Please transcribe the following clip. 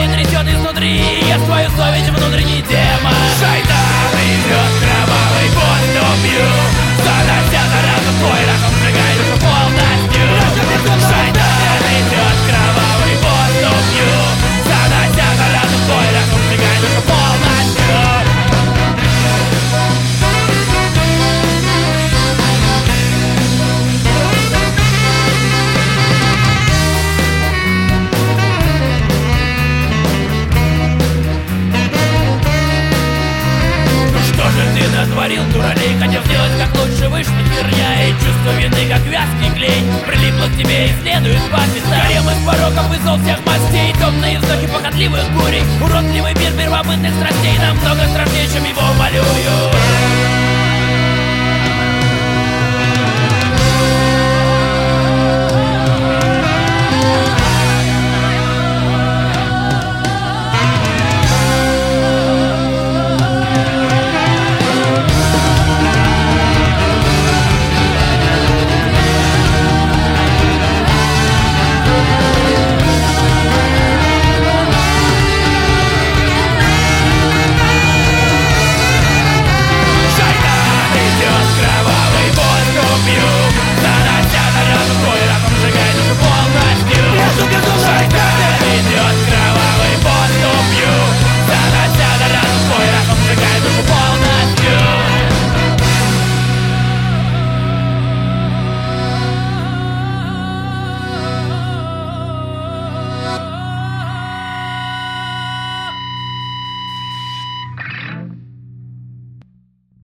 трясет изнутри. Ест твою совесть, внутренний демон. Шайтан идет кровавой поступью, занося заразу твой разум, сжигай душу полностью. Шайтан идет кровавой поступью, занося заразу твой разум, сжигай душу полностью. Натворил дуралей, хотел сделать как лучше, вышло херня. И чувство вины, как вязкий клей, прилипло к тебе и следует по пятам. Гарем из пороков вызвал всех мастей, темные вздохи похотливых бурей, уродливый мир первобытных страстей намного страшнее, чем его малюю.